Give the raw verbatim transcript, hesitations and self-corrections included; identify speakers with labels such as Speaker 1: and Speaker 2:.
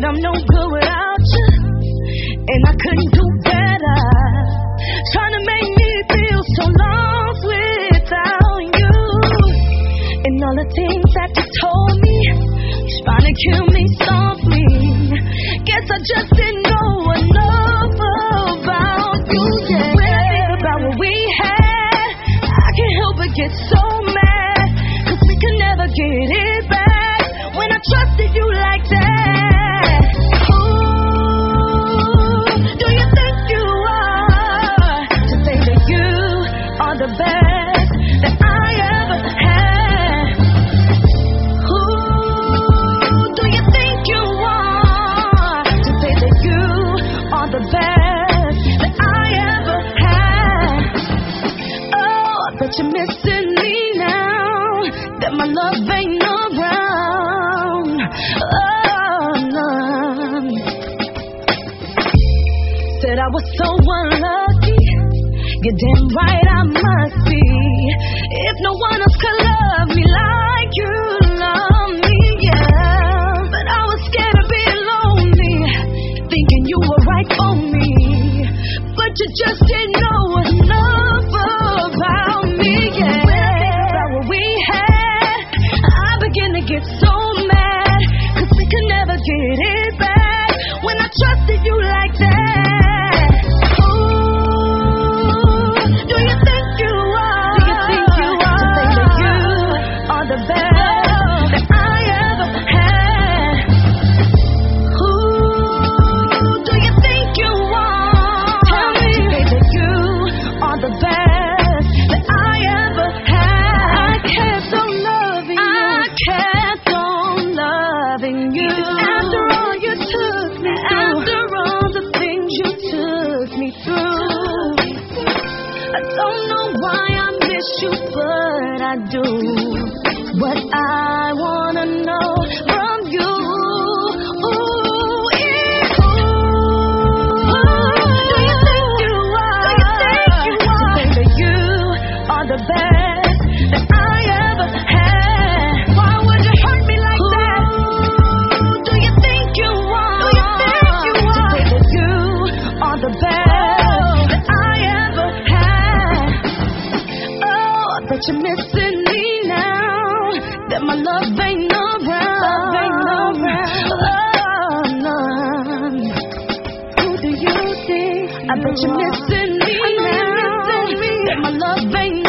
Speaker 1: Said I'm no good without you, and I couldn't do better. Trying to make me feel so lost without you. And all the things that you told me, trying to kill me softly. Guess I just didn't know enough about you. Yeah. When I think about what we had, I can't help but get so mad, 'cause we could never get it back when I trusted you like that. Ooh, do you think you are to say that you are the best that I ever had? Ooh, do you think you are to say that you are the best that I ever had? Oh, I bet you're missing me now, that my love ain't around. Oh, no. Said I was so unlucky. You're damn right I must be. If no one else could love me like you love me, yeah. But I was scared of being lonely, thinking you were right for me. But you just didn't know enough about me, yeah. When I think about what we had, I begin to get so mad, 'cause we could never get it back when I trusted you like that. Ooh, do you think you are? Do you think you are to say that you are the best that I ever had? Ooh, do you think you are? Tell me to say that you are the best that I ever had. I kept on loving you. I kept on loving you. After all you took me through. After all the things you took me through. I don't know why I miss you, but I do. What I wanna know from you, ooh, is ooh, do you think you are? Do you think you are to say that you are the best that I ever had? Why would you hurt me like that? Ooh, do you think you are? Do you think you are to say that you are the best that I ever had? Oh, I bet you're missing me now, that my love ain't around. Love ain't around. Oh, none. Who do you think? I bet you're missing me now, that my love ain't